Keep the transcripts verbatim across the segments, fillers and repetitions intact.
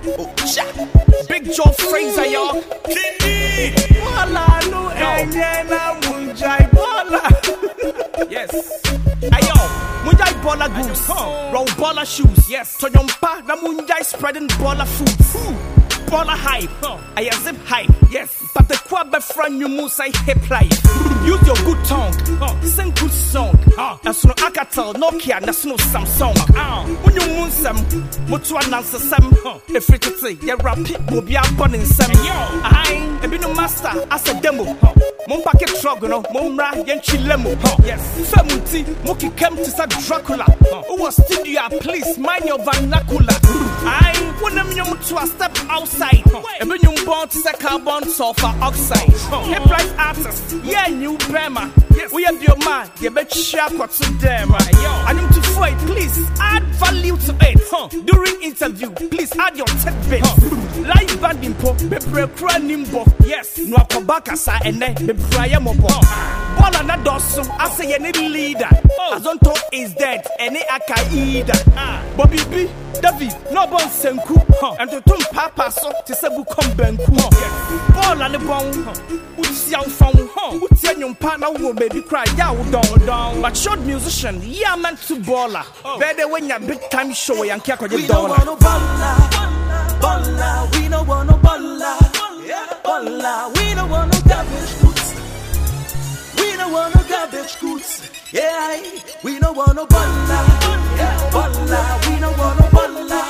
Oh, cha. Big Joe Fraser, y'all. Bola no enyena munjai bola. Yes. Ayo, munjai bola goose. Roll bola shoes. Yes. So yompa na munjai spreading bola foods. Bola hype. I zip hype. Yes. But the quabbe friend you must say hip life. Use your good tongue. Sing good song. That's no Alcatel, Nokia, that's no Samsung. When you moon some, Mutua Nansa Sam. If it's a say, your rap will be up on in some. I ain't no master as a demo. Mon packet trogono, Momra, Yenchi Lemo. Yes. Femuti, Moki came to Sir Dracula. Who was studio, please mind your vernacular. I want them to step outside. And when you born to carbon sulfur oxide. Hip life artists, yeah, new Brema. We have your man, you bet sharp what's to them. I need to fight, please add value to it. During interview, please add your tidbit. Live band impo, bebre kra nimbo. Yes, no akobakasa ene, bebraya mobo. Bola na dosso, I say any leader. Azonto is dead, any akaida. Bobby B, David, no bon senku. And to tum papa so, to sebu kombenku. Bola ne bon, uti young fong, uti young partner will baby cry, yaw down down. But short musician, yeah man to baller. Better when you big time show and care for your dollar. We don't want no baller, we don't want no baller, baller, we don't want no garbage goods. We don't want no garbage goods. Yeah, we don't want no baller, baller, we don't want no baller,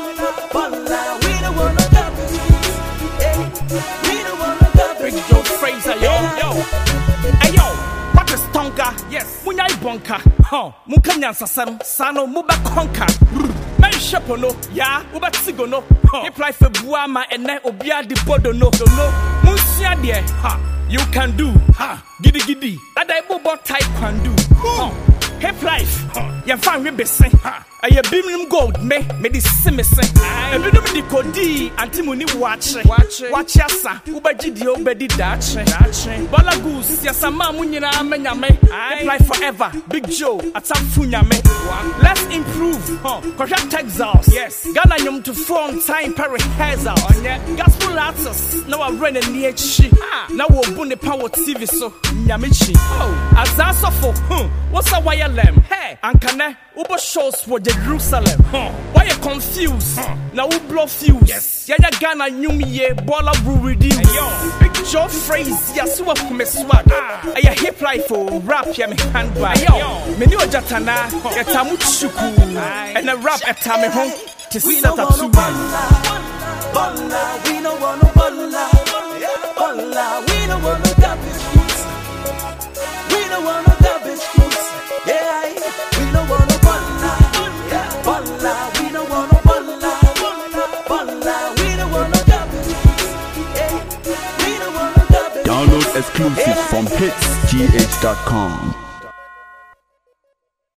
baller, we don't want no garbage goods. Yeah, we don't want no garbage goods. Big Joe Fraser, yo, yo, hey yo, what is Tonga? Yes, Munyai Bonka, huh? Munkanyan Sasam, Sano Muba Konka. Man Shapono, ya, Uba Sigono, hip life a Buama and then Obia de Bodono, no, Musia dear, ha, you can do, ha, giddy giddy, that I bobo taekwondo, huh? Hip life, ya fan rebessing, ha, a ya beam gold, me, me the simison, a bit of the codi, Antimuni watch, watch, watch yasa, Uba Gidio, Betty Dutch, Bola Goose, Yasama Munina, Menyame, hip life forever, Big Joe, at some Funyame. Let's improve, huh? Correct exhaust, yes. Ghana yum to phone time Paris has out. Gospel artists, now I'm running near chi. Now we'll bring the power T V so Yamichi. Oh, as I suffer, huh? What's a wire lamb? Hey, and can I Uber shows for Jerusalem? Huh? Why you confused? Huh? Now we blow fuse. Yes, yeah, Ghana new me ye baller will redeem. Yo, Big Joe phrase, yeah, so up me swag. I hip life for rap, yeah, me handbag. Yo, me new Jatana, Yatamuchuku, and a rap at Tammy home to set up to baller, we don't want no baller, baller, we don't want no garbage goods. We don't want no garbage goods. Yeah, we don't want no baller, baller, we don't want no baller, baller, we don't want no garbage goods. Yeah, we don't want no garbage goods. Download exclusive from hits g h dot com.